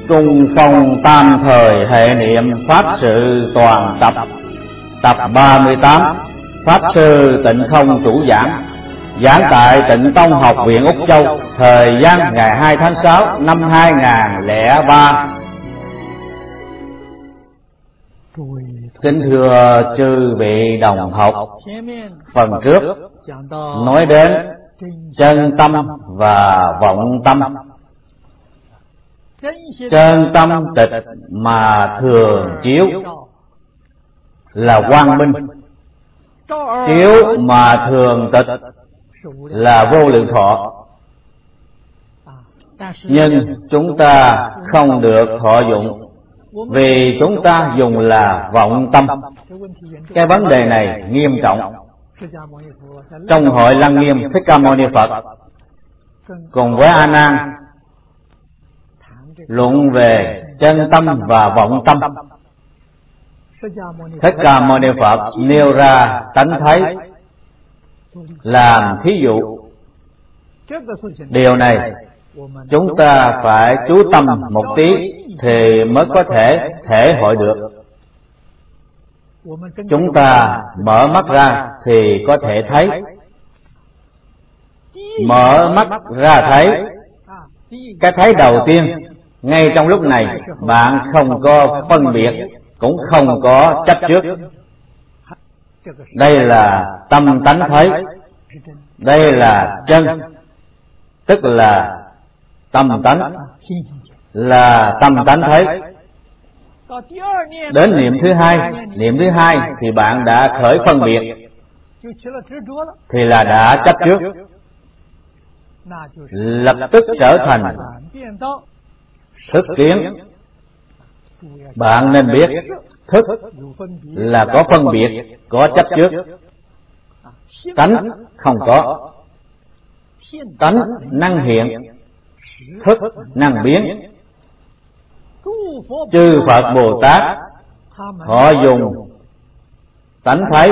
Trung Phong tam thời hệ niệm Pháp sự toàn tập. Tập 38. Pháp sư Tịnh Không chủ giảng. Giảng tại Tịnh Tông Học viện Úc Châu. Thời gian ngày 2 tháng 6 năm 2003. Kính thưa chư vị đồng học, phần trước nói đến chân tâm và vọng tâm. Chân tâm tịch mà thường chiếu là quang minh, chiếu mà thường tịch là vô lượng thọ. Nhưng chúng ta không được thọ dụng, vì chúng ta dùng là vọng tâm. Cái vấn đề này nghiêm trọng. Trong hội Lăng Nghiêm, Thích Ca Mâu Ni Phật cùng với A Nan luận về chân tâm và vọng tâm. Thích Ca Mâu Ni Phật nêu ra tánh thấy làm thí dụ. Điều này chúng ta phải chú tâm một tí thì mới có thể hội được. Chúng ta mở mắt ra thì có thể thấy. Mở mắt ra thấy, cái thấy đầu tiên, ngay trong lúc này bạn không có phân biệt, cũng không có chấp trước. Đây là tâm tánh thấy. Đây là chân, tức là tâm tánh, là tâm tánh thấy. Đến niệm thứ hai thì bạn đã khởi phân biệt, thì là đã chấp trước, lập tức trở thành thức kiến. Bạn nên biết thức là có phân biệt, có chấp trước. Tánh không có. Tánh năng hiện, thức năng biến. Chư Phật Bồ Tát họ dùng tánh thấy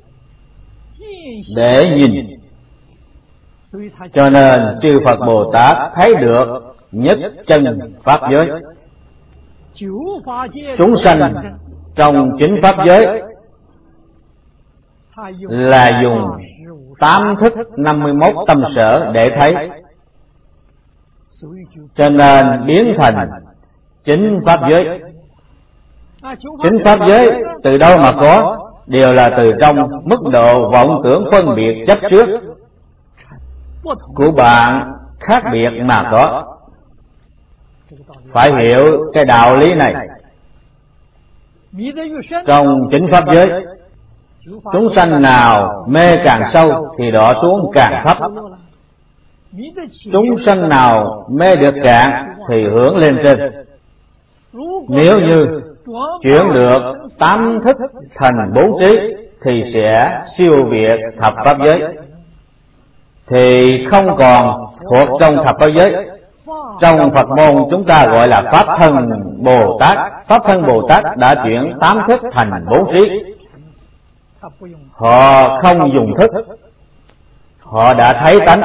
để nhìn, cho nên chư Phật Bồ Tát thấy được nhất chân pháp giới. Chúng sanh trong chính pháp giới là dùng 8 thức 51 tâm sở để thấy, cho nên biến thành chính pháp giới. Chính pháp giới từ đâu mà có? Đều là từ trong mức độ vọng tưởng phân biệt chấp trước của bạn khác biệt mà có. Phải hiểu cái đạo lý này. Trong chính pháp giới, chúng sanh nào mê càng sâu thì đọa xuống càng thấp. Chúng sanh nào mê được cạn thì hưởng lên trên. Nếu như chuyển được 8 thức thành 4 trí thì sẽ siêu việt thập pháp giới, thì không còn thuộc trong thập pháp giới. Trong Phật môn chúng ta gọi là Pháp Thân Bồ Tát. Pháp Thân Bồ Tát đã chuyển 8 thức thành 4 trí. Họ không dùng thức, họ đã thấy tánh.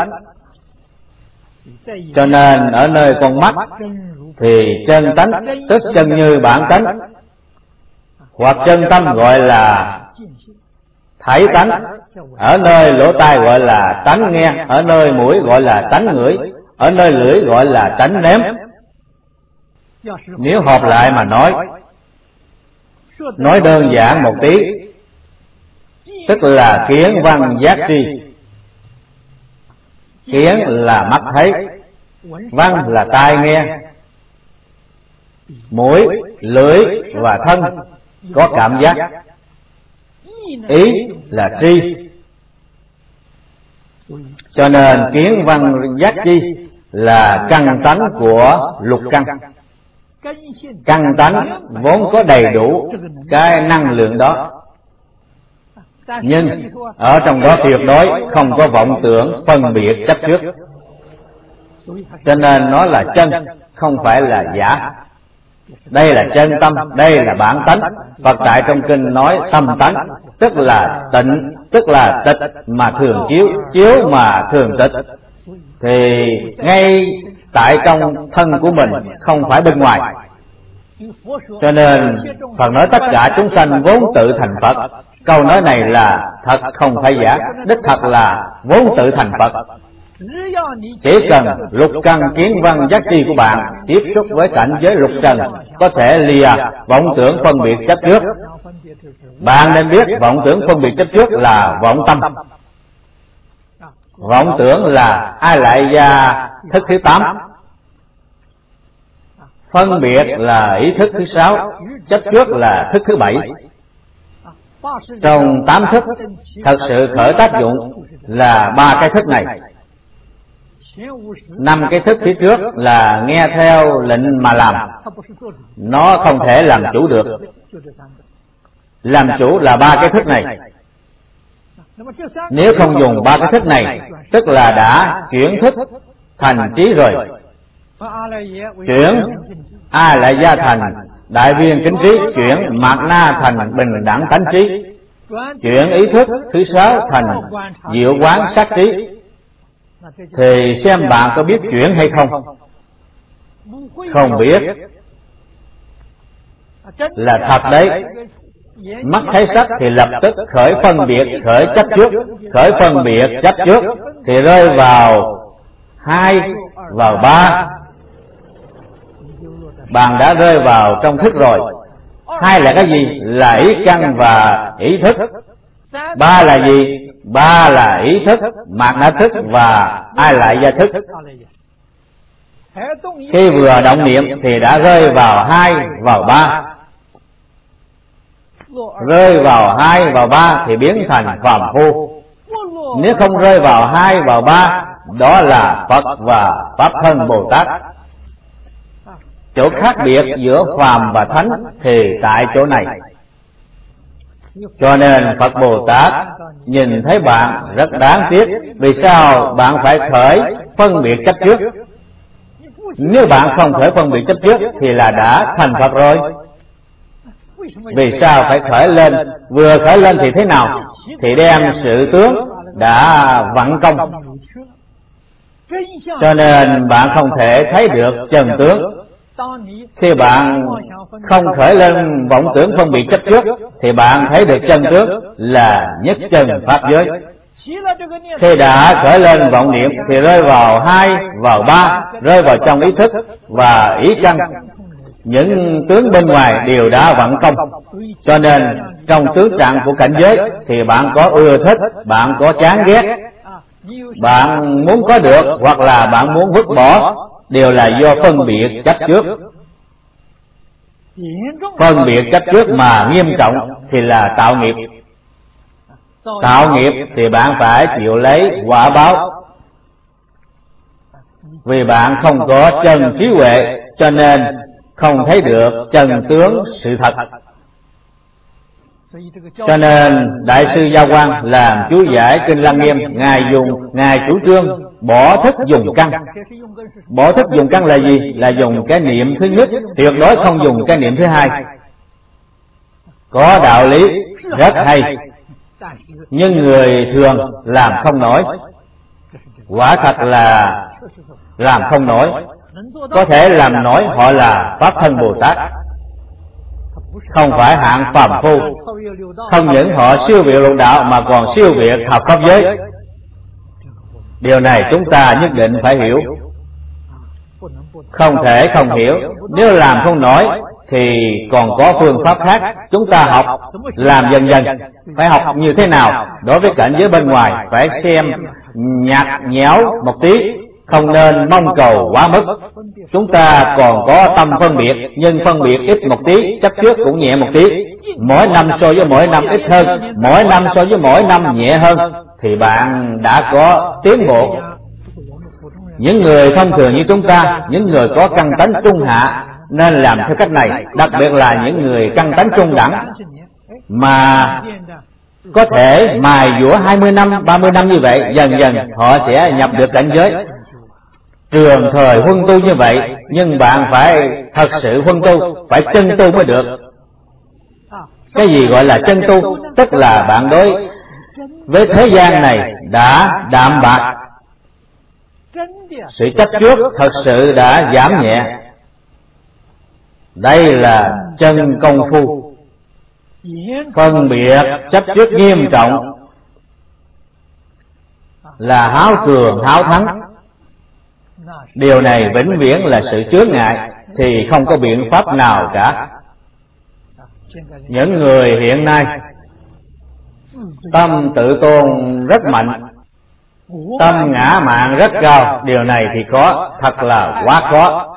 Cho nên ở nơi con mắt thì chân tánh, tức chân như bản tánh, hoặc chân tâm gọi là thấy tánh. Ở nơi lỗ tai gọi là tánh nghe, ở nơi mũi gọi là tánh ngửi, ở nơi lưỡi gọi là tánh nếm. Nếu hợp lại mà nói đơn giản một tí, tức là kiến văn giác tri. Kiến là mắt thấy, văn là tai nghe, mũi, lưỡi và thân có cảm giác, ý là tri. Cho nên kiến văn giác chi là căn tánh của lục căn. Căn tánh vốn có đầy đủ cái năng lượng đó, nhưng ở trong đó tuyệt đối không có vọng tưởng phân biệt chấp trước. Cho nên nó là chân, không phải là giả. Đây là chân tâm, đây là bản tánh. Phật tại trong kinh nói tâm tánh, tức là tịnh, tức là tịch mà thường chiếu, chiếu mà thường tịch. thì ngay tại trong thân của mình, không phải bên ngoài. Cho nên Phật nói tất cả chúng sanh vốn tự thành Phật. Câu nói này là thật, không phải giả, đích thật là vốn tự thành Phật. Chỉ cần lục căn kiến văn giác tri của bạn tiếp xúc với cảnh giới lục trần, có thể lìa vọng tưởng phân biệt chấp trước. Bạn nên biết vọng tưởng phân biệt chấp trước là vọng tâm. Vọng tưởng là ai lại gia thức thứ 8, phân biệt là ý thức thứ 6, chấp trước là thức thứ 7. Trong 8 thức, thật sự khởi tác dụng là 3 cái thức này. 5 cái thức phía trước là nghe theo lệnh mà làm, nó không thể làm chủ được. Làm chủ là 3 cái thức này. Nếu không dùng 3 cái thức này, tức là đã chuyển thức thành trí rồi. Chuyển A lại gia thành đại viên kính trí, chuyển mạt na thành bình đẳng tánh trí, chuyển ý thức thứ 6 thành diệu quán sát trí. Thì xem bạn có biết chuyển hay không? Không biết là thật đấy. Mắt thấy sắc thì lập tức khởi phân biệt, khởi chấp trước. Khởi phân biệt chấp trước thì rơi vào 2, vào 3. Bạn đã rơi vào trong thức rồi. 2 là cái gì? Là ý căn và ý thức. 3 là gì? 3 là ý thức, mạt na thức và ai lại gia thức. Khi vừa động niệm thì đã rơi vào 2, vào 3. Rơi vào 2, vào 3 thì biến thành phàm phu. Nếu không rơi vào 2, vào 3, đó là Phật và Pháp Thân Bồ Tát. Chỗ khác biệt giữa phàm và thánh thì tại chỗ này. Cho nên Phật Bồ Tát nhìn thấy bạn rất đáng tiếc. Vì sao bạn phải khởi phân biệt chấp trước? Nếu bạn không khởi phân biệt chấp trước thì là đã thành Phật rồi. Vì sao phải khởi lên? Vừa khởi lên thì thế nào? Thì đem sự tướng đã vận công. Cho nên bạn không thể thấy được chân tướng. Khi bạn không khởi lên vọng tưởng phân biệt chấp trước thì bạn thấy được chân tướng là nhất chân pháp giới. Khi đã khởi lên vọng niệm thì rơi vào 2, vào 3, rơi vào trong ý thức và ý căn. Những tướng bên ngoài đều đã vận công. Cho nên trong tướng trạng của cảnh giới thì bạn có ưa thích, bạn có chán ghét, bạn muốn có được hoặc là bạn muốn vứt bỏ, đều là do phân biệt chấp trước. Phân biệt chấp trước mà nghiêm trọng thì là tạo nghiệp. Tạo nghiệp thì bạn phải chịu lấy quả báo. Vì bạn không có chân trí huệ, cho nên không thấy được chân tướng sự thật. Cho nên Đại sư Gia Quang làm chú giải Kinh Lăng Nghiêm, Ngài chủ trương bỏ thức dùng căn. Bỏ thức dùng căn là gì? Là dùng cái niệm thứ nhất, tuyệt đối không dùng cái niệm thứ 2. Có đạo lý rất hay, nhưng người thường làm không nổi. Quả thật là làm không nổi. Có thể làm nổi họ là Pháp Thân Bồ Tát, không phải hạng phàm phu. Không những họ siêu việt lục đạo mà còn siêu việt học pháp giới. Điều này chúng ta nhất định phải hiểu. Không thể không hiểu. Nếu làm không nổi thì còn có phương pháp khác. Chúng ta học làm dần dần. Phải học như thế nào? Đối với cảnh giới bên ngoài phải xem nhạt nhẽo một tí, không nên mong cầu quá mức. Chúng ta còn có tâm phân biệt, nhưng phân biệt ít một tí, chấp trước cũng nhẹ một tí. Mỗi năm so với mỗi năm ít hơn, mỗi năm so với mỗi năm nhẹ hơn, thì bạn đã có tiến bộ. Những người thông thường như chúng ta, những người có căn tánh trung hạ nên làm theo cách này. Đặc biệt là những người căn tánh trung đẳng mà có thể mài dũa 20 năm, 30 năm như vậy, dần dần họ sẽ nhập được cảnh giới. Trường thời huân tu như vậy, nhưng bạn phải thật sự huân tu, phải chân tu mới được. Cái gì gọi là chân tu? Tức là bạn đối với thế gian này đã đạm bạc, sự chấp trước thật sự đã giảm nhẹ. Đây là chân công phu. Phân biệt chấp trước nghiêm trọng là háo cường háo thắng. Điều này vĩnh viễn là sự chướng ngại, thì không có biện pháp nào cả. Những người hiện nay tâm tự tôn rất mạnh, tâm ngã mạn rất cao. Điều này thì có, thật là quá có.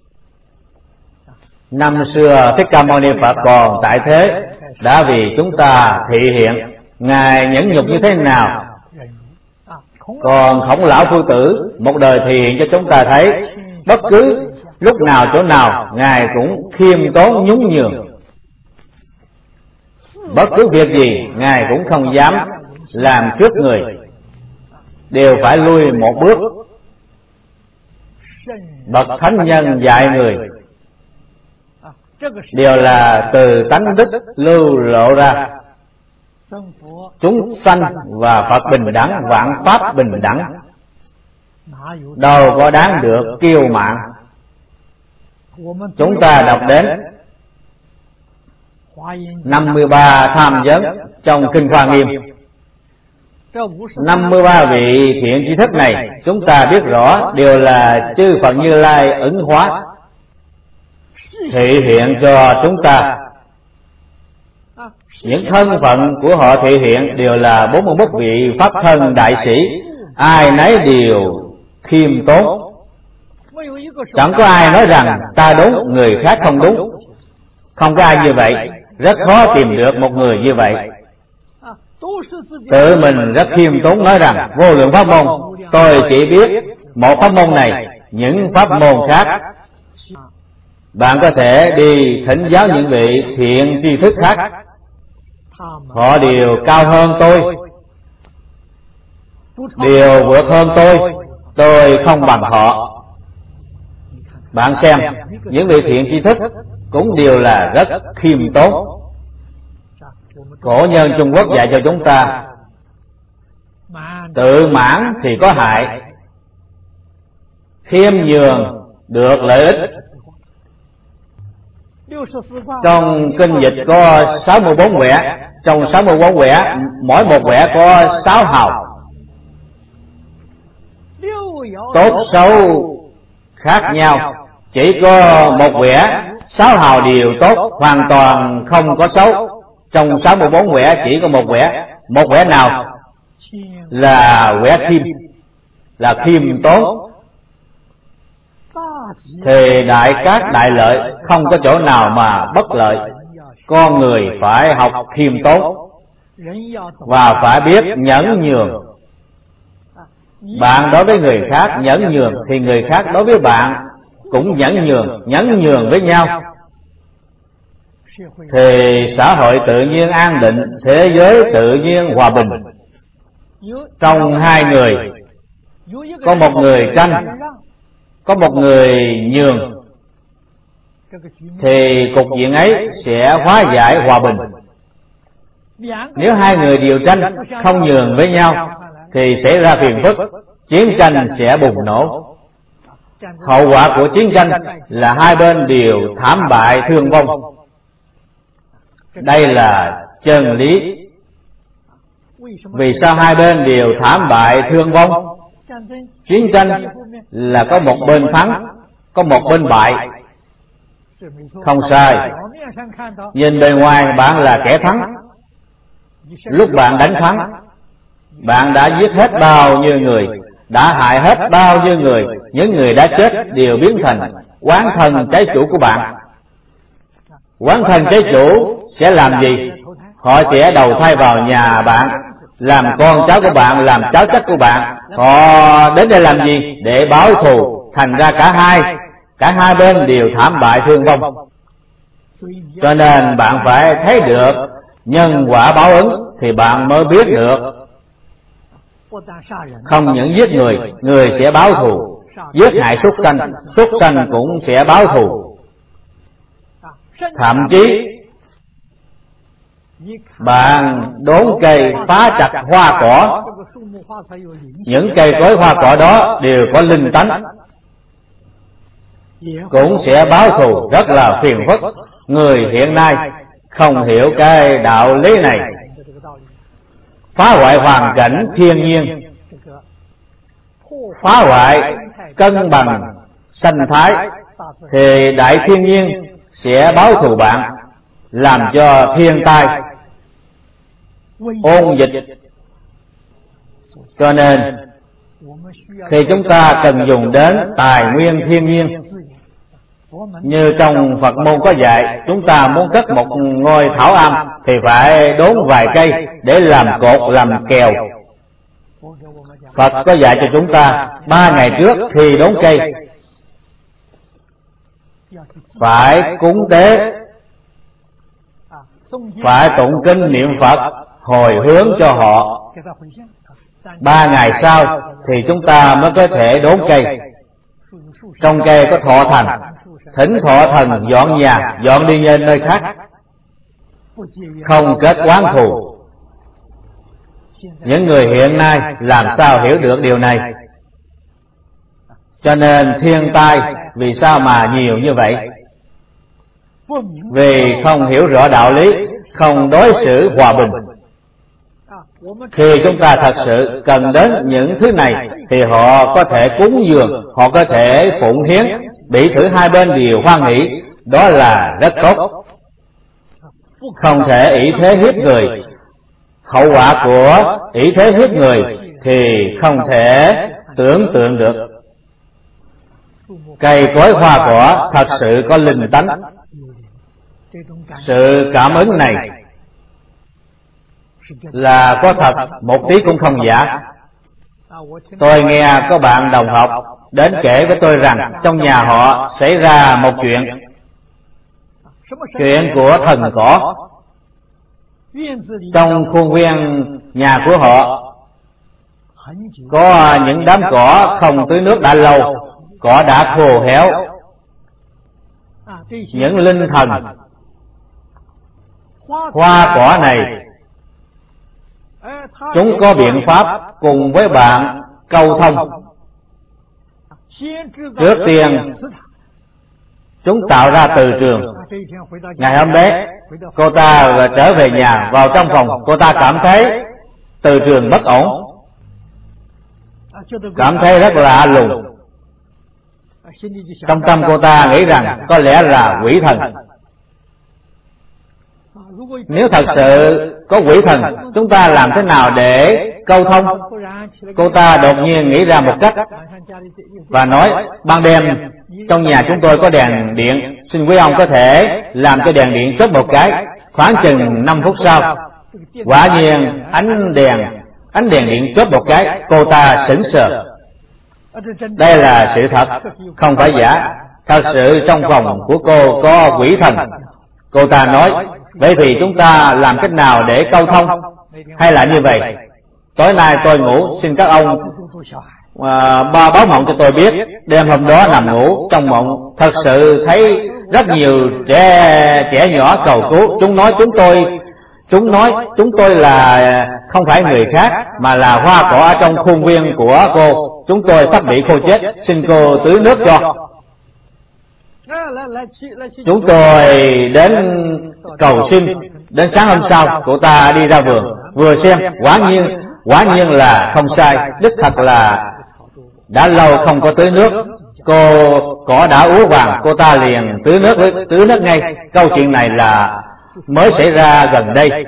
Năm xưa Thích Ca Mâu Ni Phật còn tại thế, đã vì chúng ta thị hiện Ngài nhẫn nhục như thế nào. Còn Khổng Lão Phu Tử một đời thị hiện cho chúng ta thấy, bất cứ lúc nào chỗ nào Ngài cũng khiêm tốn nhún nhường. Bất cứ việc gì Ngài cũng không dám làm trước người, đều phải lui một bước. Bậc thánh nhân dạy người, đều là từ tánh đức lưu lộ ra. Chúng sanh và Phật bình đẳng, vạn pháp bình đẳng, đâu có đáng được kiêu mạn. Chúng ta đọc đến 53 tham vấn trong Kinh Hoa Nghiêm. 53 vị thiện tri thức này chúng ta biết rõ đều là chư Phật Như Lai ứng hóa, thị hiện cho chúng ta. Những thân phận của họ thị hiện đều là 41 vị Pháp thân đại sĩ, ai nấy đều khiêm tốn. Chẳng có ai nói rằng ta đúng, người khác không đúng. Không có ai như vậy. Rất khó tìm được một người như vậy. Tự mình rất khiêm tốn nói rằng vô lượng pháp môn, tôi chỉ biết một pháp môn này, những pháp môn khác bạn có thể đi thỉnh giáo những vị thiện tri thức khác. Họ đều cao hơn tôi, đều vượt hơn tôi không bằng họ. Bạn xem, những vị thiện tri thức cũng đều là rất khiêm tốn. Cổ nhân Trung Quốc dạy cho chúng ta, tự mãn thì có hại, khiêm nhường được lợi ích. Trong kinh dịch có 64 quẻ, trong 64 quẻ, mỗi một quẻ có 6 hào. Tốt xấu khác nhau, chỉ có một quẻ 6 hào đều tốt, hoàn toàn không có xấu. Trong 64 quẻ chỉ có một quẻ nào là quẻ khiêm, là khiêm tốn. Thì đại cát đại lợi, không có chỗ nào mà bất lợi. Con người phải học khiêm tốn và phải biết nhẫn nhường. Bạn đối với người khác nhẫn nhường, thì người khác đối với bạn cũng nhẫn nhường với nhau, thì xã hội tự nhiên an định, thế giới tự nhiên hòa bình. Trong hai người, có một người tranh, có một người nhường, thì cục diện ấy sẽ hóa giải hòa bình. Nếu hai người đều tranh, không nhường với nhau, thì xảy ra phiền phức, chiến tranh sẽ bùng nổ. Hậu quả của chiến tranh là hai bên đều thảm bại thương vong. Đây là chân lý. Vì sao hai bên đều thảm bại thương vong? Chiến tranh là có một bên thắng, có một bên bại. Không sai. Nhìn bề ngoài bạn là kẻ thắng. Lúc bạn đánh thắng, bạn đã giết hết bao nhiêu người, đã hại hết bao nhiêu người. Những người đã chết đều biến thành oán thần trái chủ của bạn. Oán thần trái chủ sẽ làm gì? Họ sẽ đầu thai vào nhà bạn, làm con cháu của bạn, làm cháu chắc của bạn. Họ đến đây làm gì? Để báo thù. Thành ra cả hai bên đều thảm bại thương vong. Cho nên bạn phải thấy được nhân quả báo ứng, thì bạn mới biết được. Không những giết người, người sẽ báo thù. Giết hại súc sanh cũng sẽ báo thù. Thậm chí bạn đốn cây phá chặt hoa cỏ, những cây cối hoa cỏ đó đều có linh tánh, cũng sẽ báo thù rất là phiền phức. Người hiện nay không hiểu cái đạo lý này, phá hoại hoàn cảnh thiên nhiên, phá hoại cân bằng sanh thái, thì đại thiên nhiên sẽ báo thù bạn, làm cho thiên tai ôn dịch. Cho nên khi chúng ta cần dùng đến tài nguyên thiên nhiên, như trong Phật môn có dạy, chúng ta muốn cất một ngôi thảo am thì phải đốn vài cây để làm cột, làm kèo. Phật có dạy cho chúng ta 3 ngày trước khi đốn cây phải cúng tế, phải tụng kinh niệm Phật hồi hướng cho họ. 3 ngày sau thì chúng ta mới có thể đốn cây. Trong cây có thọ thần, thỉnh thọ thần dọn nhà, dọn đi lên nơi khác, không kết oán thù. Những người hiện nay làm sao hiểu được điều này? Cho nên thiên tai vì sao mà nhiều như vậy? Vì không hiểu rõ đạo lý, không đối xử hòa bình. Khi chúng ta thật sự cần đến những thứ này thì họ có thể cúng dường, họ có thể phụng hiến, bị thử hai bên đều hoan hỷ, đó là rất tốt. Không thể ỷ thế hiếp người. Hậu quả của ỷ thế hiếp người thì không thể tưởng tượng được. Cây cối hoa cỏ thật sự có linh tánh. Sự cảm ứng này là có thật, một tí cũng không giả. Tôi nghe có bạn đồng học đến kể với tôi rằng trong nhà họ xảy ra một chuyện của thần cỏ. Trong khuôn viên nhà của họ có những đám cỏ không tưới nước đã lâu, cỏ đã khô héo. Những linh thần hoa cỏ này, chúng có biện pháp cùng với bạn câu thông. Trước tiên chúng tạo ra từ trường. Ngày hôm đấy cô ta trở về nhà, vào trong phòng cô ta cảm thấy từ trường bất ổn, cảm thấy rất là lùng. Trong tâm cô ta nghĩ rằng có lẽ là quỷ thần. Nếu thật sự có quỷ thần, chúng ta làm thế nào để câu thông? Cô ta đột nhiên nghĩ ra một cách và nói: ban đêm trong nhà chúng tôi có đèn điện, xin quý ông có thể làm cho đèn điện chớp một cái. Khoảng chừng 5 phút sau, quả nhiên ánh đèn điện chớp một cái. Cô ta sững sờ. Đây là sự thật, không phải giả. Thật sự trong phòng của cô có quỷ thần. Cô ta nói: vậy thì chúng ta làm cách nào để câu thông? Hay là như vậy, tối nay tôi ngủ, xin các ông báo mộng cho tôi biết. Đêm hôm đó nằm ngủ, trong mộng thật sự thấy rất nhiều trẻ nhỏ cầu cứu. Chúng nói chúng tôi là không phải người khác, mà là hoa cỏ ở trong khuôn viên của cô. Chúng tôi sắp bị khô chết, xin cô tưới nước cho. Chúng tôi đến cầu xin. Đến sáng hôm sau, cô ta đi ra vườn, vừa xem, quả nhiên là không sai. Đích thật là đã lâu không có tưới nước, cỏ đã úa vàng. Cô ta liền tưới nước ngay. Câu chuyện này là mới xảy ra gần đây,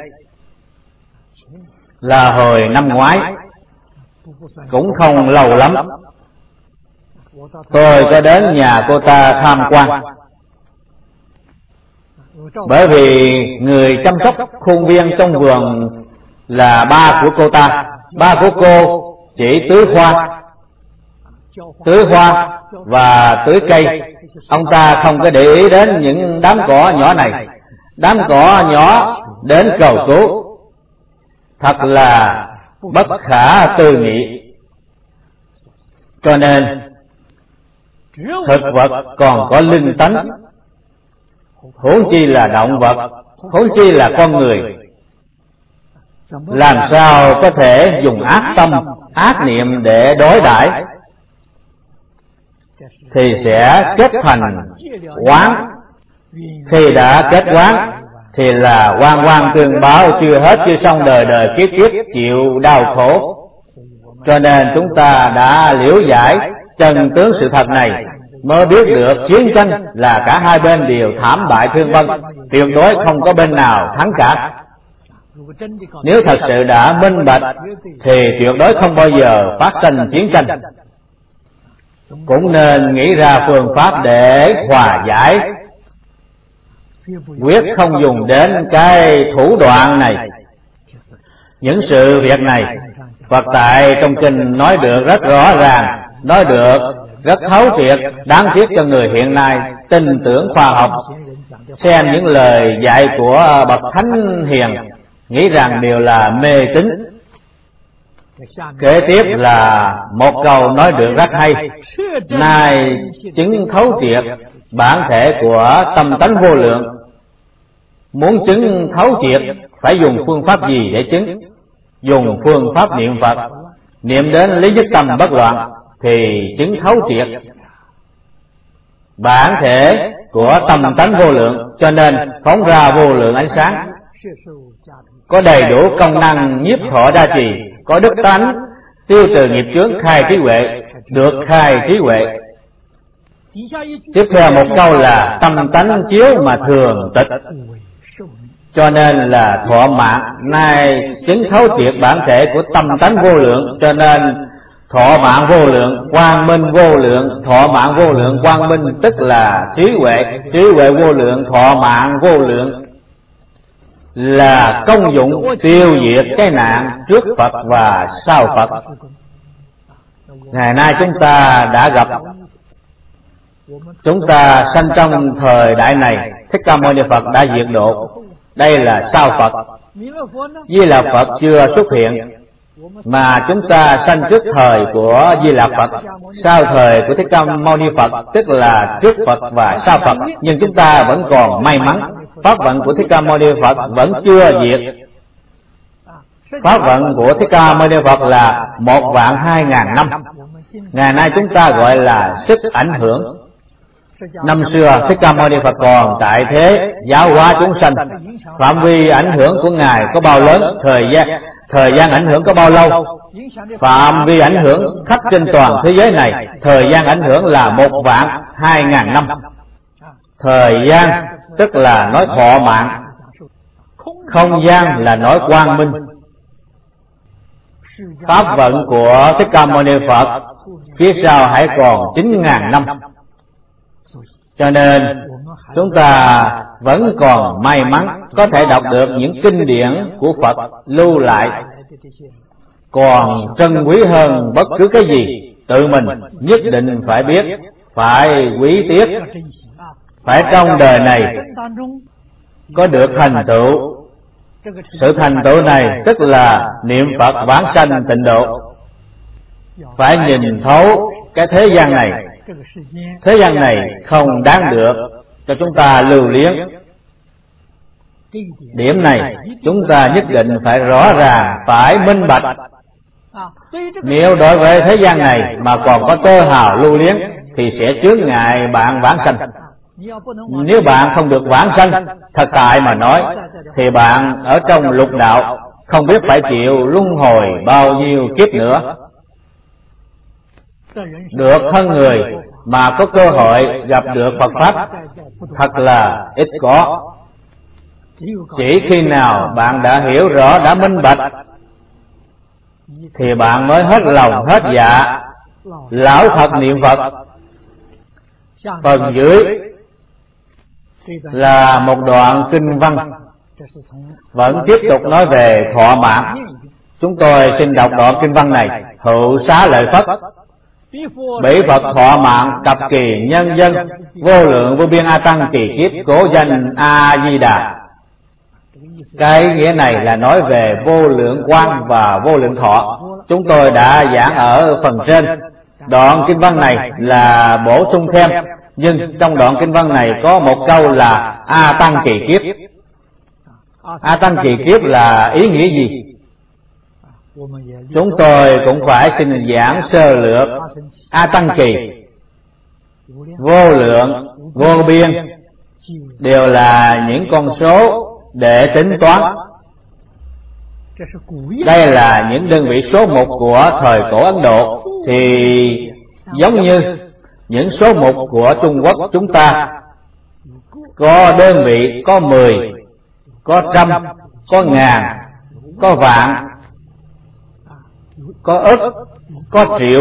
là hồi năm ngoái, cũng không lâu lắm. Tôi có đến nhà cô ta tham quan, bởi vì người chăm sóc khuôn viên trong vườn là ba của cô ta. Ba của cô chỉ tưới hoa và tưới cây. Ông ta không có để ý đến những đám cỏ nhỏ này. Đám cỏ nhỏ đến cầu cứu, thật là bất khả tư nghị. Cho nên thực vật còn có linh tánh, huống chi là động vật, huống chi là con người. làm sao có thể dùng ác tâm, ác niệm để đối đãi, thì sẽ kết thành oán. Khi đã kết oán thì là oan oan tương báo, chưa hết chưa xong, đời đời kiếp kiếp chịu đau khổ. Cho nên chúng ta đã liễu giải chân tướng sự thật này, mới biết được chiến tranh là cả hai bên đều thảm bại thương vong, tuyệt đối không có bên nào thắng cả. Nếu thật sự đã minh bạch thì tuyệt đối không bao giờ phát sinh chiến tranh. Cũng nên nghĩ ra phương pháp để hòa giải, quyết không dùng đến cái thủ đoạn này. Những sự việc này Phật tại trong kinh nói được rất rõ ràng, nói được rất thấu triệt, đáng tiếc cho người hiện nay tin tưởng khoa học, xem những lời dạy của bậc thánh hiền nghĩ rằng đều là mê tín. Kế tiếp là một câu nói được rất hay: nay chứng thấu triệt bản thể của tâm tánh vô lượng. Muốn chứng thấu triệt phải dùng phương pháp gì để chứng? Dùng phương pháp niệm Phật, niệm đến lý nhất tâm bất loạn thì chứng thấu triệt bản thể của tâm tánh vô lượng, cho nên phóng ra vô lượng ánh sáng, có đầy đủ công năng nhiếp thọ đa trì, có đức tánh tiêu trừ nghiệp chướng, khai trí huệ, được khai trí huệ. Tiếp theo một câu là tâm tánh chiếu mà thường tịch, cho nên là thọ mạng. Nay chứng thấu triệt bản thể của tâm tánh vô lượng, cho nên thọ mạng vô lượng, quang minh vô lượng. Thọ mạng vô lượng, quang minh tức là trí huệ, trí huệ vô lượng, thọ mạng vô lượng, là công dụng tiêu diệt cái nạn trước Phật và sau Phật. Ngày nay chúng ta đã gặp, chúng ta sanh trong thời đại này, Thích Ca Mâu Ni Phật đã diệt độ, đây là sau Phật. Di Lặc Phật chưa xuất hiện, mà chúng ta sanh trước thời của Di Lặc Phật, sau thời của Thích Ca Mâu Ni Phật, tức là trước Phật và sau Phật. Nhưng chúng ta vẫn còn may mắn, pháp vận của Thích Ca Mâu Ni Phật vẫn chưa diệt. Pháp vận của Thích Ca Mâu Ni Phật là 1.200.000 năm. Ngày nay chúng ta gọi là sức ảnh hưởng. Năm xưa Thích Ca Mâu Ni Phật còn tại thế giáo hóa chúng sanh, phạm vi ảnh hưởng của Ngài có bao lớn, thời gian ảnh hưởng có bao lâu? Phạm vi ảnh hưởng khắp trên toàn thế giới này, thời gian ảnh hưởng là 1.200.000 năm. Thời gian tức là nói thọ mạng, không gian là nói quang minh. Pháp vận của Thích Ca Mâu Ni Phật phía sau hãy còn 9.000 năm. Cho nên chúng ta vẫn còn may mắn có thể đọc được những kinh điển của Phật lưu lại, còn trân quý hơn bất cứ cái gì. Tự mình nhất định phải biết, phải quý tiếc, phải trong đời này có được thành tựu. Sự thành tựu này tức là niệm Phật vãng sanh tịnh độ. Phải nhìn thấu cái thế gian này, thế gian này không đáng được cho chúng ta lưu luyến. Điểm này chúng ta nhất định phải rõ ràng, phải minh bạch. Nếu đối với thế gian này mà còn có tơ hào lưu luyến thì sẽ chướng ngại bạn vãng sanh. Nếu bạn không được vãng sanh, thật tại mà nói, thì bạn ở trong lục đạo không biết phải chịu luân hồi bao nhiêu kiếp nữa. Được thân người mà có cơ hội gặp được Phật Pháp thật là ít có. Chỉ khi nào bạn đã hiểu rõ, đã minh bạch, thì bạn mới hết lòng hết dạ lão thật niệm Phật. Phần dưới là một đoạn kinh văn vẫn tiếp tục nói về thọ mạng. Chúng tôi xin đọc đoạn kinh văn này. Hữu xá lợi Phất, bỉ Phật thọ mạng cập kỳ nhân dân, vô lượng vô biên a tăng kỳ kiếp, cố danh A Di Đà. Cái nghĩa này là nói về vô lượng quang và vô lượng thọ. Chúng tôi đã giảng ở phần trên. Đoạn kinh văn này là bổ sung thêm, nhưng trong đoạn kinh văn này có một câu là A Tăng kỳ kiếp. A Tăng kỳ kiếp là ý nghĩa gì? chúng tôi cũng phải xin giảng sơ lược A Tăng Kỳ, vô lượng, vô biên đều là những con số để tính toán. Đây là những đơn vị số mục của thời cổ Ấn Độ, thì giống như những số mục của Trung Quốc chúng ta, có đơn vị, có 10, có trăm, có ngàn, có vạn, có ức, có triệu.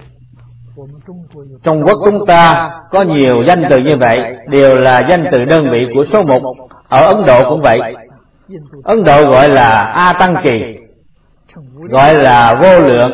Trung Quốc chúng ta có nhiều danh từ như vậy, đều là danh từ đơn vị của số mục. Ở Ấn Độ cũng vậy. Ấn Độ gọi là A Tăng Kỳ, gọi là vô lượng,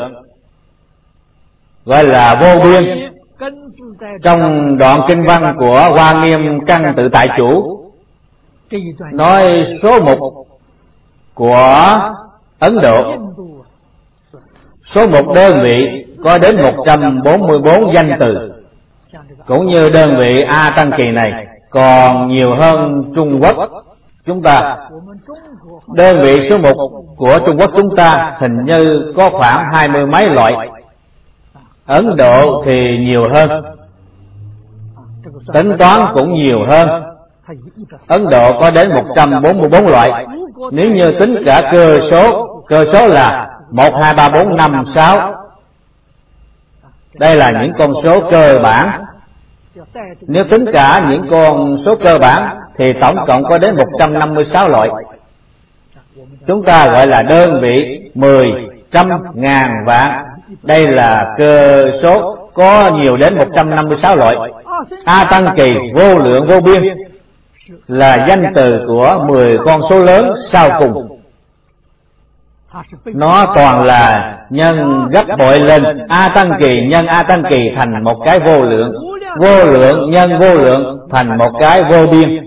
gọi là vô biên. Trong đoạn kinh văn của Hoa Nghiêm Căn Tự Tại Chủ nói số mục của Ấn Độ, số mục đơn vị có đến 144 danh từ, cũng như đơn vị A Tăng Kỳ này còn nhiều hơn Trung Quốc chúng ta. Đơn vị số mục của Trung Quốc chúng ta hình như có khoảng 20 mấy loại, Ấn Độ thì nhiều hơn, tính toán cũng nhiều hơn. Ấn Độ có đến 144 loại. Nếu như tính cả cơ số là 1, 2, 3, 4, 5, 6. Đây là những con số cơ bản. Nếu tính cả những con số cơ bản thì tổng cộng có đến 156 loại. Chúng ta gọi là đơn vị 10, trăm, ngàn, vạn. Đây là cơ số có nhiều đến 156 loại. A Tăng Kỳ, vô lượng vô biên là danh từ của 10 con số lớn sau cùng. Nó toàn là nhân gấp bội lên. A Tăng Kỳ nhân A Tăng Kỳ thành một cái vô lượng, vô lượng nhân vô lượng thành một cái vô biên.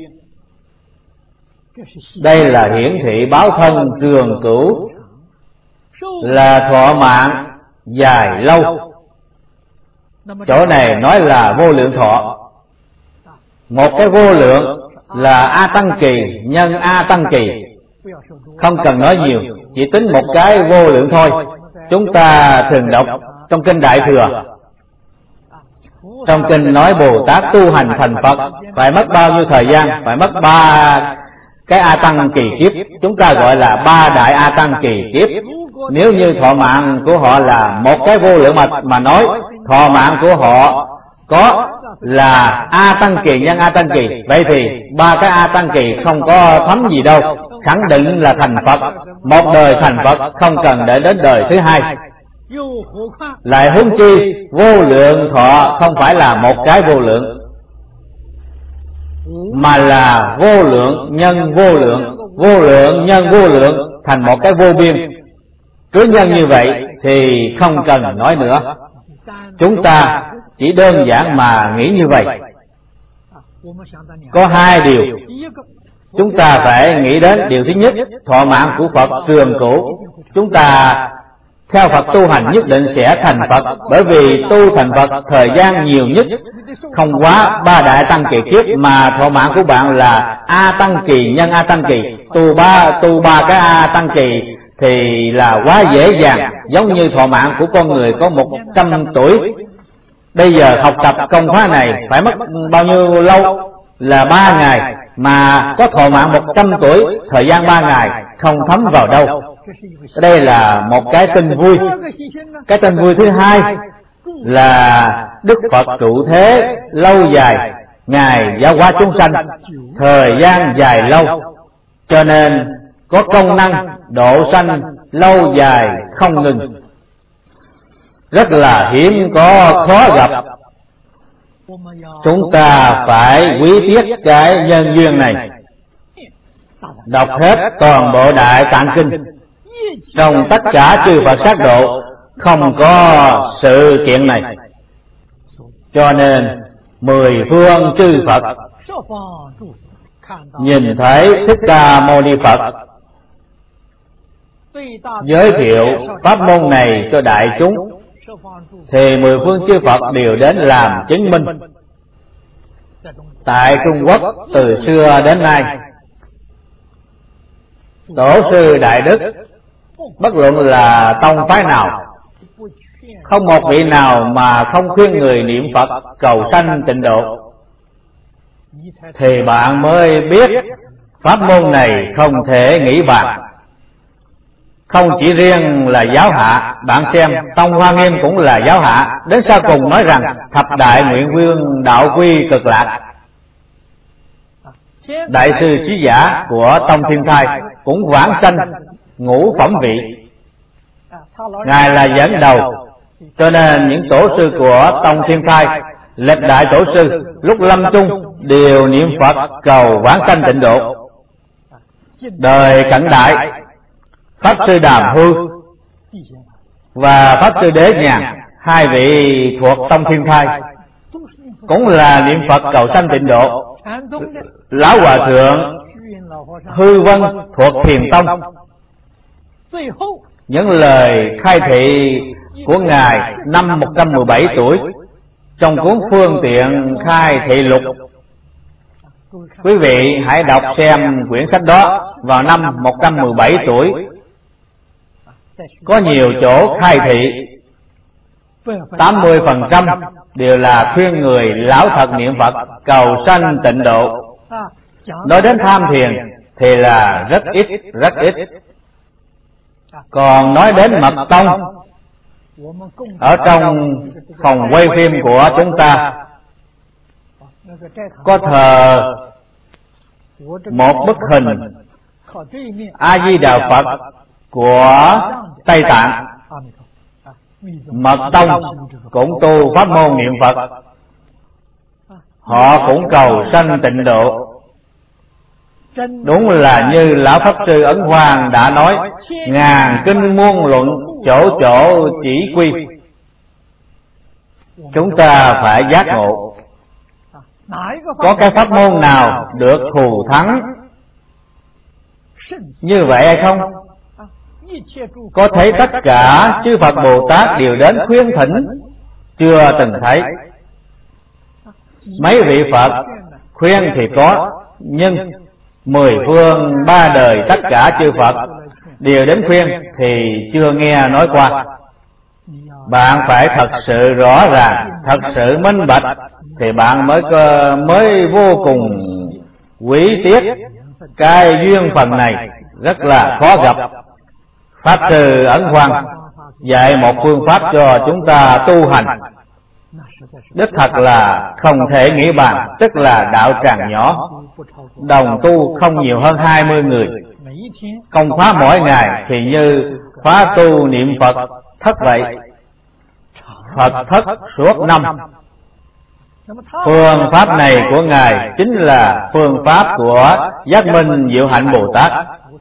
Đây là hiển thị báo thân trường cửu, là thọ mạng dài lâu. Chỗ này nói là vô lượng thọ. Một cái vô lượng là A Tăng Kỳ nhân A Tăng Kỳ. Không cần nói nhiều, chỉ tính một cái vô lượng thôi. Chúng ta thường đọc trong kinh Đại Thừa. Trong kinh nói Bồ Tát tu hành thành Phật phải mất bao nhiêu thời gian? Phải mất 3 cái A Tăng Kỳ kiếp. Chúng ta gọi là 3 đại A Tăng Kỳ kiếp. Nếu như thọ mạng của họ là một cái vô lượng mà nói, thọ mạng của họ có là A Tăng Kỳ nhân A Tăng Kỳ, vậy thì 3 cái A Tăng Kỳ không có thấm gì đâu, khẳng định là thành Phật. Một đời thành Phật không cần để đến đời thứ hai. Lại huống chi vô lượng thọ không phải là một cái vô lượng, mà là vô lượng nhân vô lượng, vô lượng nhân vô lượng thành một cái vô biên. Cứ nhân như vậy thì không cần nói nữa. Chúng ta chỉ đơn giản mà nghĩ như vậy. Có 2 điều chúng ta phải nghĩ đến. Điều thứ nhất, thọ mạng của Phật trường cửu. Chúng ta theo Phật tu hành nhất định sẽ thành Phật, bởi vì tu thành Phật thời gian nhiều nhất không quá 3 đại Tăng Kỳ kiếp, mà thọ mạng của bạn là A Tăng Kỳ nhân A Tăng Kỳ. Tu ba cái A Tăng Kỳ thì là quá dễ dàng, giống như thọ mạng của con người có 100 tuổi. Bây giờ học tập công khóa này phải mất bao nhiêu lâu? Là 3 ngày, mà có thọ mạng 100 tuổi, thời gian 3 ngày không thấm vào đâu. Đây là một cái tin vui. Cái tin vui thứ hai là Đức Phật trụ thế lâu dài, Ngài giáo hóa chúng sanh thời gian dài lâu, cho nên có công năng độ sanh lâu dài không ngừng, rất là hiếm có, khó gặp. Chúng ta phải quý tiếc cái nhân duyên này. Đọc hết toàn bộ Đại Tạng Kinh, trong tất cả chư Phật sát độ không có sự kiện này. Cho nên 10 phương chư Phật nhìn thấy Thích Ca Mâu Ni Phật giới thiệu pháp môn này cho đại chúng, thì 10 phương chư Phật đều đến làm chứng minh. Tại Trung Quốc từ xưa đến nay, Tổ sư Đại Đức bất luận là tông phái nào, không một vị nào mà không khuyên người niệm Phật cầu sanh tịnh độ, thì bạn mới biết pháp môn này không thể nghĩ bàn. Không chỉ riêng là giáo hạ, bạn xem tông Hoa Nghiêm cũng là giáo hạ, đến sau cùng nói rằng thập đại nguyện vương đạo quy cực lạc. Đại sư trí giả của tông Thiên Thai cũng vãng sanh ngũ phẩm vị, ngài là dẫn đầu, cho nên những tổ sư của tông Thiên Thai, lịch đại tổ sư lúc lâm chung đều niệm Phật cầu vãng sanh tịnh độ. Đời cận đại, Pháp sư Đàm Hư và Pháp sư Đế Nhàn, hai vị thuộc tông Thiên Thai, cũng là niệm Phật cầu sanh tịnh độ. Lão Hòa Thượng Hư Vân thuộc Thiền Tông, những lời khai thị của ngài năm 117 tuổi trong cuốn Phương Tiện Khai Thị Lục. Quý vị hãy đọc xem quyển sách đó vào năm 117 tuổi. Có nhiều chỗ khai thị 80% đều là khuyên người lão thật niệm Phật cầu sanh tịnh độ. Nói đến tham thiền thì là rất ít. Còn nói đến mật tông, ở trong phòng quay phim của chúng ta có thờ một bức hình A Di Đà Phật của Tây Tạng. Mật tông cũng tu pháp môn niệm Phật, họ cũng cầu sanh tịnh độ. Đúng là như lão Pháp sư Ấn Hoàng đã nói, ngàn kinh muôn luận chỗ chỗ chỉ quy. Chúng ta phải giác ngộ, có cái pháp môn nào được thù thắng như vậy hay không? Có thấy tất cả chư Phật Bồ Tát đều đến khuyên thỉnh? Chưa từng thấy. Mấy vị Phật khuyên thì có, nhưng 10 phương 3 đời tất cả chư Phật đều đến khuyên thì chưa nghe nói qua. Bạn phải thật sự rõ ràng, thật sự minh bạch thì bạn mới vô cùng quý tiếc. Cái duyên phần này rất là khó gặp. Pháp sư Ấn Quang dạy một phương pháp cho chúng ta tu hành, đích thật là không thể nghĩ bàn. Tức là đạo tràng nhỏ, đồng tu không nhiều hơn 20 người, công pháp mỗi ngày thì như khóa tu niệm Phật thất vậy, Phật thất suốt năm. Phương pháp này của ngài chính là phương pháp của Giác Minh Diệu Hạnh Bồ Tát.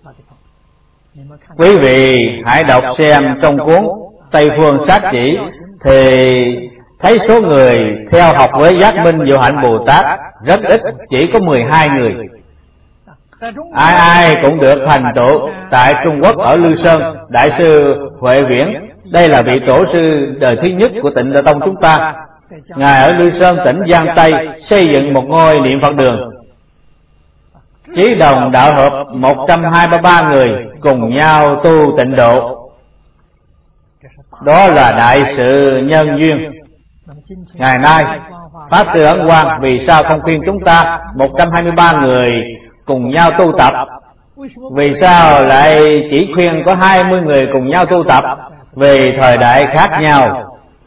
Quý vị hãy đọc xem trong cuốn Tây Phương Sát Chỉ thì thấy số người theo học với Giác Minh Diệu Hạnh Bồ Tát rất ít, chỉ có 12 người. Ai cũng được thành tựu. Tại Trung Quốc ở Lư Sơn, Đại sư Huệ Viễn, đây là vị tổ sư đời thứ nhất của Tịnh Độ Tông chúng ta. Ngài ở Lư Sơn tỉnh Giang Tây xây dựng một ngôi niệm Phật đường, chí đồng đạo hợp 123 người cùng nhau tu tịnh độ. Đó là đại sự nhân duyên. Ngày nay Pháp sư Ấn Quang vì sao không khuyên chúng ta 123 người cùng nhau tu tập? Vì sao lại chỉ khuyên có 20 người cùng nhau tu tập? Vì thời đại khác nhau.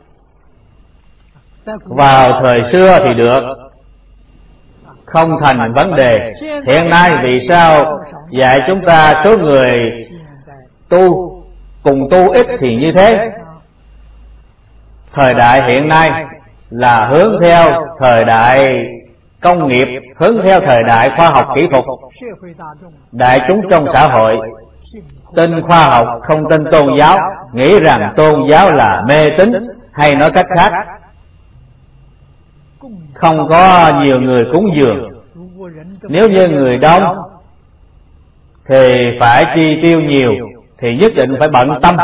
Vào thời xưa thì được, không thành vấn đề. Hiện nay vì sao dạy chúng ta số người tu cùng tu ít thì như thế? Thời đại hiện nay là hướng theo thời đại công nghiệp, hướng theo thời đại khoa học kỹ thuật. Đại chúng trong xã hội tin khoa học, không tin tôn giáo, nghĩ rằng tôn giáo là mê tín, hay nói cách khác, không có nhiều người cúng dường. Nếu như người đông thì phải chi tiêu nhiều, thì nhất định phải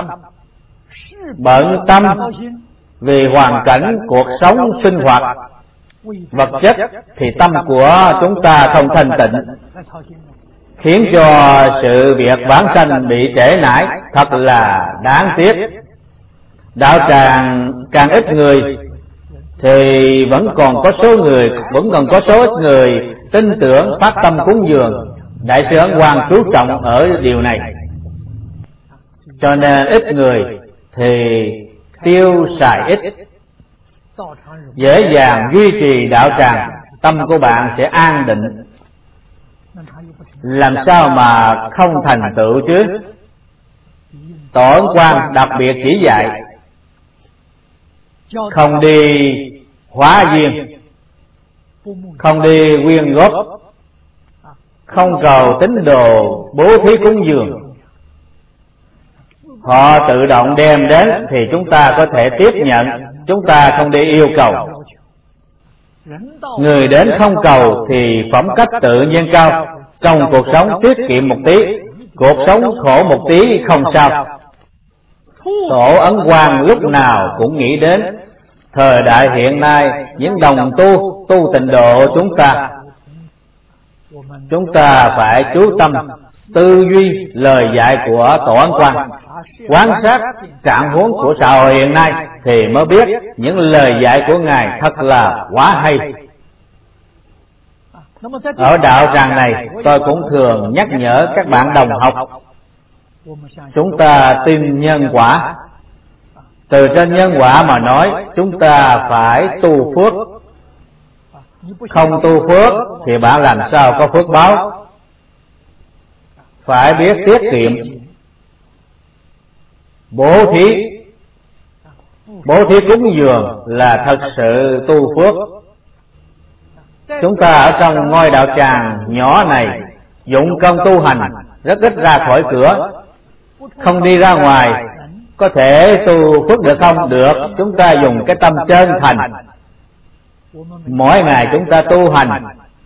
bận tâm vì hoàn cảnh cuộc sống sinh hoạt vật chất, thì tâm của chúng ta không thanh tịnh. khiến cho sự việc vãng sanh bị trễ nải, thật là đáng tiếc. Đạo tràng càng ít người thì vẫn còn có số ít người tin tưởng phát tâm cúng dường. Đại sư Ấn Quang chú trọng ở điều này, cho nên ít người thì tiêu xài ít, dễ dàng duy trì đạo tràng, tâm của bạn sẽ an định. Làm sao mà không thành tựu chứ? Tổ Ấn Quang đặc biệt chỉ dạy không đi hóa duyên, không đi quyên góp, không cầu tín đồ bố thí cúng dường. Họ tự động đem đến thì chúng ta có thể tiếp nhận, chúng ta không đi yêu cầu. Người đến không cầu thì phẩm cách tự nhiên cao. Trong cuộc sống tiết kiệm một tí, cuộc sống khổ một tí không sao. Tổ Ấn Quang lúc nào cũng nghĩ đến thời đại hiện nay, những đồng tu tịnh độ chúng ta phải chú tâm tư duy lời dạy của Tổ Ấn Quang, quan sát trạng huống của xã hội hiện nay thì mới biết những lời dạy của Ngài thật là quá hay. Ở đạo tràng này tôi cũng thường nhắc nhở các bạn đồng học, chúng ta tin nhân quả. Từ trên nhân quả mà nói, chúng ta phải tu phước. Không tu phước thì bạn làm sao có phước báo? Phải biết tiết kiệm, bố thí cúng dường là thật sự tu phước. Chúng ta ở trong ngôi đạo tràng nhỏ này dụng công tu hành, rất ít ra khỏi cửa, không đi ra ngoài. Có thể tu phước được không? Được. Chúng ta dùng cái tâm chân thành, mỗi ngày chúng ta tu hành,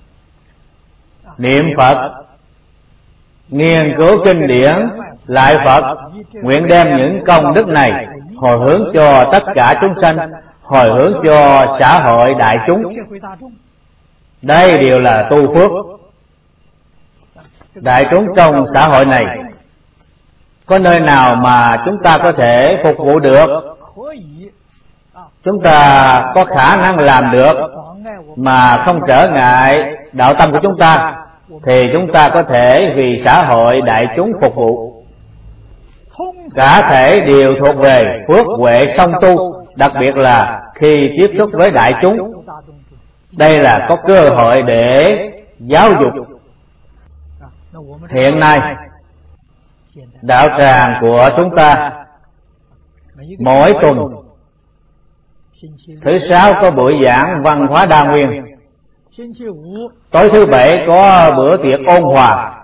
niệm Phật, nghiên cứu kinh điển, lại Phật, nguyện đem những công đức này hồi hướng cho tất cả chúng sanh, hồi hướng cho xã hội đại chúng. Đây đều là tu phước. Đại chúng trong xã hội này, có nơi nào mà chúng ta có thể phục vụ được, chúng ta có khả năng làm được mà không trở ngại đạo tâm của chúng ta, thì chúng ta có thể vì xã hội đại chúng phục vụ. Cả thể đều thuộc về phước huệ song tu, đặc biệt là khi tiếp xúc với đại chúng. Đây là có cơ hội để giáo dục. Hiện nay đạo tràng của chúng ta mỗi tuần thứ sáu có buổi giảng văn hóa đa nguyên, tối thứ bảy có bữa tiệc ôn hòa.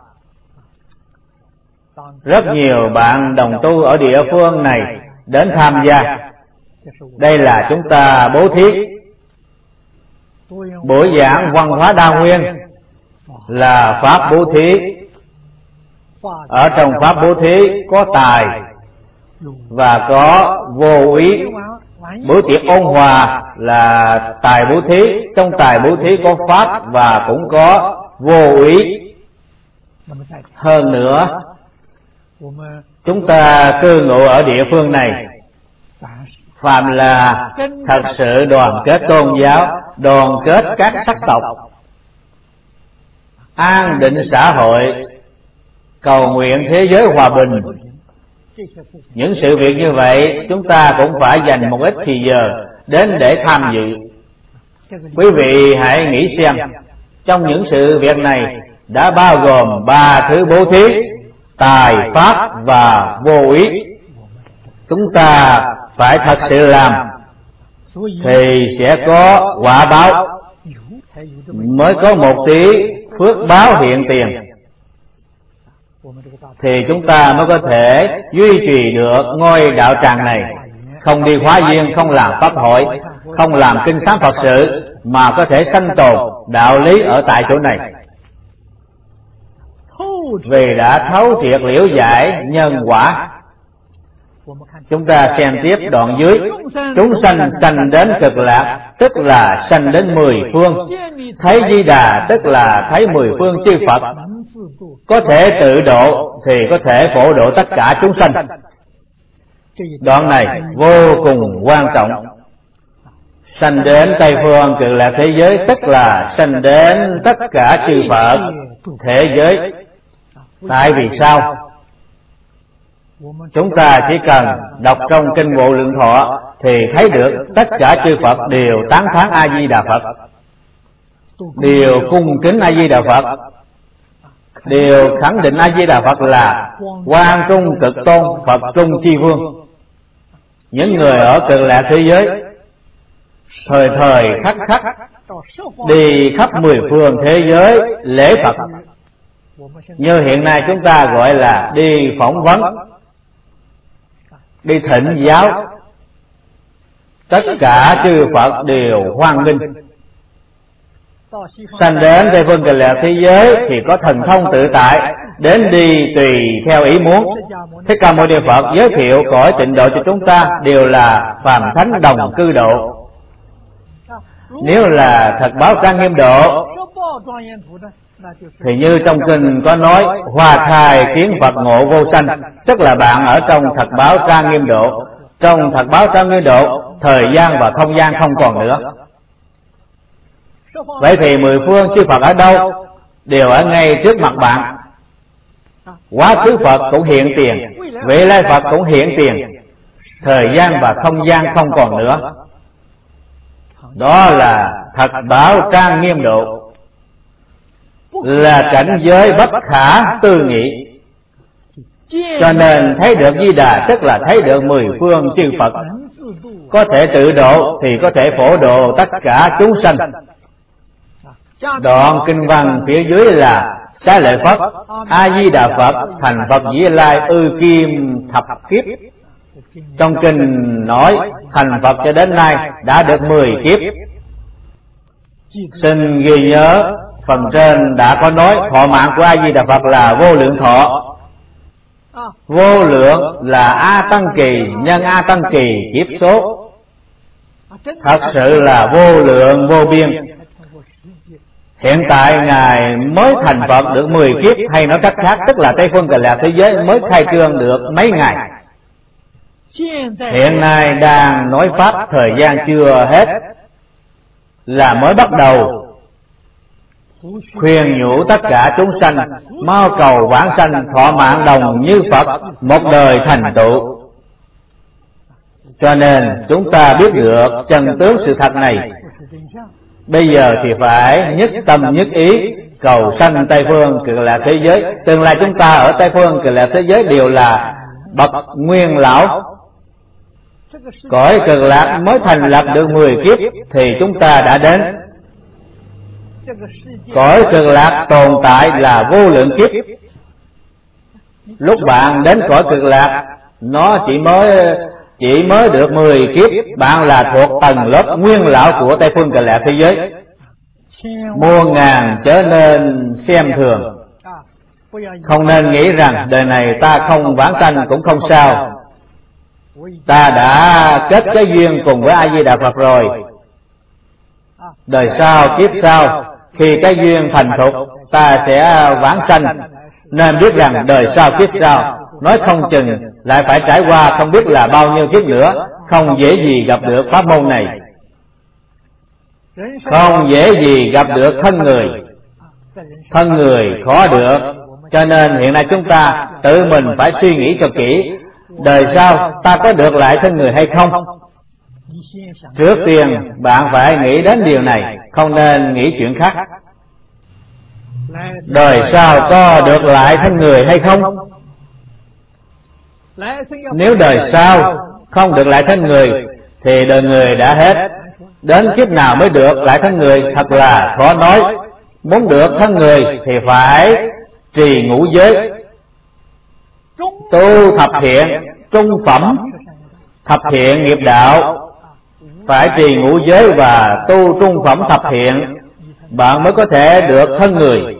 Rất nhiều bạn đồng tu ở địa phương này đến tham gia. Đây là chúng ta bố thí. Buổi giảng văn hóa đa nguyên là pháp bố thí. Ở trong pháp bố thí có tài và có vô ý. Buổi tiệc ôn hòa là tài bố thí, trong tài bố thí có pháp và cũng có vô ý. Hơn nữa, chúng ta cư ngụ ở địa phương này, phàm là thật sự đoàn kết tôn giáo, đoàn kết các sắc tộc, an định xã hội, cầu nguyện thế giới hòa bình. Những sự việc như vậy chúng ta cũng phải dành một ít thì giờ đến để tham dự. Quý vị hãy nghĩ xem, trong những sự việc này đã bao gồm 3 thứ bố thí: tài, pháp và vô ý. Chúng ta phải thật sự làm thì sẽ có quả báo, mới có một tí phước báo hiện tiền, thì chúng ta mới có thể duy trì được ngôi đạo tràng này. Không đi hóa duyên, không làm pháp hội, không làm kinh sám Phật sự, mà có thể sanh tồn đạo lý ở tại chỗ này. Vì đã thấu triệt liễu giải nhân quả, Chúng ta xem tiếp đoạn dưới. Chúng sanh sanh đến cực lạc, tức là sanh đến 10 phương. Thấy Di Đà, tức là thấy 10 phương chư Phật. Có thể tự độ thì có thể phổ độ tất cả chúng sanh. Đoạn này vô cùng quan trọng. Sanh đến Tây phương cực lạc thế giới, tức là sanh đến tất cả chư Phật thế giới. Tại vì sao? Chúng ta chỉ cần đọc trong kinh Vô Lượng Thọ thì thấy được tất cả chư Phật đều tán thán A Di Đà Phật, đều cung kính A Di Đà Phật, đều khẳng định A Di Đà Phật là Quang Trung Cực Tôn, Phật Trung Chi Vương. Những người ở cực lạc thế giới thời thời khắc khắc đi khắp 10 phương thế giới lễ Phật. Như hiện nay chúng ta gọi là đi phỏng vấn, đi thỉnh giáo, tất cả chư Phật đều hoan nghênh. Sanh đến Tây phương cực lạc thế giới thì có thần thông tự tại, đến đi tùy theo ý muốn. Thích Ca Mâu Ni Phật giới thiệu cõi tịnh độ cho chúng ta đều là phàm thánh đồng cư độ. Nếu là thật báo trang nghiêm độ thì như trong kinh có nói hoa thai kiến Phật ngộ vô sanh, tức là bạn ở trong thật báo trang nghiêm độ. Trong thật báo trang nghiêm độ, thời gian và không gian không còn nữa. Vậy thì 10 phương chư Phật ở đâu? Đều ở ngay trước mặt bạn. Quá khứ Phật cũng hiện tiền, vị lai Phật cũng hiện tiền. Thời gian và không gian không còn nữa. Đó là thật báo trang nghiêm độ, là cảnh giới bất khả tư nghị. Cho nên thấy được Di Đà tức là thấy được 10 phương chư Phật. Có thể tự độ thì có thể phổ độ tất cả chúng sanh. Đoạn kinh văn phía dưới là Xá Lợi Phất A Di Đà Phật thành Phật Vĩ Lai ư kim thập kiếp. Trong kinh nói thành Phật cho đến nay đã được 10 kiếp. Xin ghi nhớ phần trên đã có nói thọ mạng của A Di Đà Phật là vô lượng thọ. Vô lượng là A Tăng Kỳ nhân A Tăng Kỳ kiếp số. Thật sự là vô lượng vô biên. Hiện tại Ngài mới thành Phật được 10 kiếp, hay nói cách khác tức là Tây phương cực lạc thế giới mới khai trương được mấy ngày. Hiện nay đang nói pháp, thời gian chưa hết, là mới bắt đầu. Khuyên nhủ tất cả chúng sanh mau cầu vãng sanh thọ mạng đồng như Phật, một đời thành tựu. Cho nên chúng ta biết được chân tướng sự thật này. Bây giờ thì phải nhất tâm nhất ý cầu sanh Tây phương cực lạc thế giới. Tương lai chúng ta ở Tây phương cực lạc thế giới đều là bậc nguyên lão. Cõi cực lạc mới thành lập được 10 kiếp thì chúng ta đã đến. Cõi cực lạc tồn tại là vô lượng kiếp. Lúc bạn đến cõi cực lạc, nó chỉ mới được 10 kiếp, bạn là thuộc tầng lớp nguyên lão của Tây phương cực lạc thế giới. Muôn ngàn chớ nên xem thường. Không nên nghĩ rằng đời này ta không vãng sanh cũng không sao. Ta đã kết cái duyên cùng với A Di Đà Phật rồi. Đời sau kiếp sau, khi cái duyên thành thục, ta sẽ vãng sanh. Nên biết rằng đời sau kiếp sau, nói không chừng lại phải trải qua không biết là bao nhiêu kiếp nữa, không dễ gì gặp được pháp môn này, không dễ gì gặp được thân người. Thân người khó được. Cho nên hiện nay chúng ta tự mình phải suy nghĩ cho kỹ, đời sau ta có được lại thân người hay không. Trước tiên bạn phải nghĩ đến điều này, không nên nghĩ chuyện khác. Đời sau có được lại thân người hay không? Nếu đời sau không được lại thân người thì đời người đã hết. Đến kiếp nào mới được lại thân người thật là khó nói. Muốn được thân người thì phải trì ngũ giới, tu thập thiện, trung phẩm thập thiện nghiệp đạo. Phải trì ngũ giới và tu trung phẩm thập thiện, bạn mới có thể được thân người.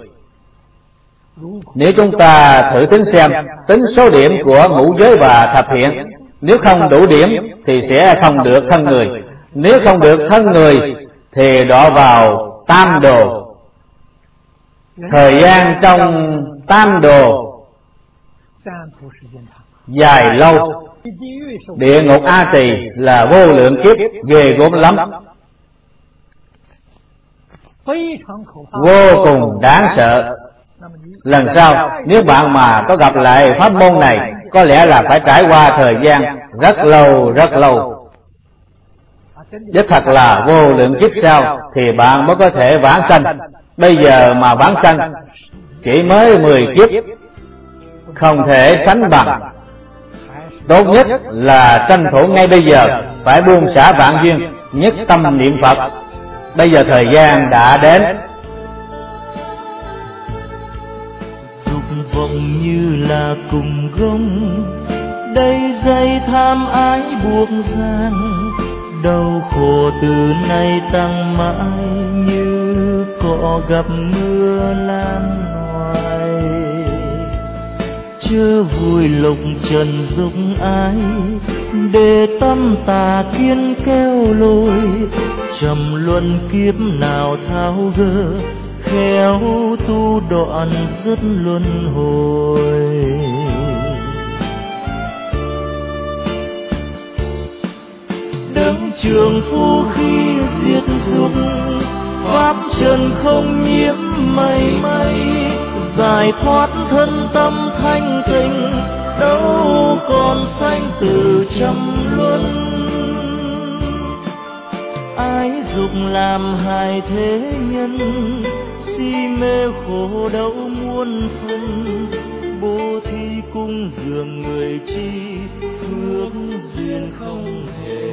Nếu chúng ta thử tính xem, tính số điểm của ngũ giới và thập thiện Nếu không đủ điểm thì sẽ không được thân người. Nếu không được thân người thì đọa vào tam đồ. Thời gian trong tam đồ dài lâu. Địa ngục A Tỳ là vô lượng kiếp, ghê gớm lắm, vô cùng đáng sợ. Lần sau nếu bạn mà có gặp lại pháp môn này, có lẽ là phải trải qua thời gian rất lâu rất lâu. Đích thật là vô lượng kiếp sau thì bạn mới có thể vãng sanh. Bây giờ mà vãng sanh chỉ mới 10 kiếp, không thể sánh bằng. Tốt nhất là tranh thủ ngay bây giờ, phải buông xả vạn duyên, nhất tâm niệm Phật. Bây giờ thời gian đã đến. Dục vọng như là cùng gông, đầy dây tham ái buộc giang. Đau khổ từ nay tăng mãi, như cỏ gặp mưa lan hoài. Chớ vui lục trần dục ái, để tâm tà kiến kéo lôi. Trầm luân kiếp nào tháo gỡ, khéo tu đoạn dứt luân hồi. Đấng trường phu khi diệt dục, pháp trần không nhiễm mảy may. Giải thoát thân tâm thanh tịnh, đâu còn sanh tử trăm luân. Ái dục làm hại thế nhân, si mê khổ đau muôn phần. Bố thí cung dường người chi, phước duyên không hề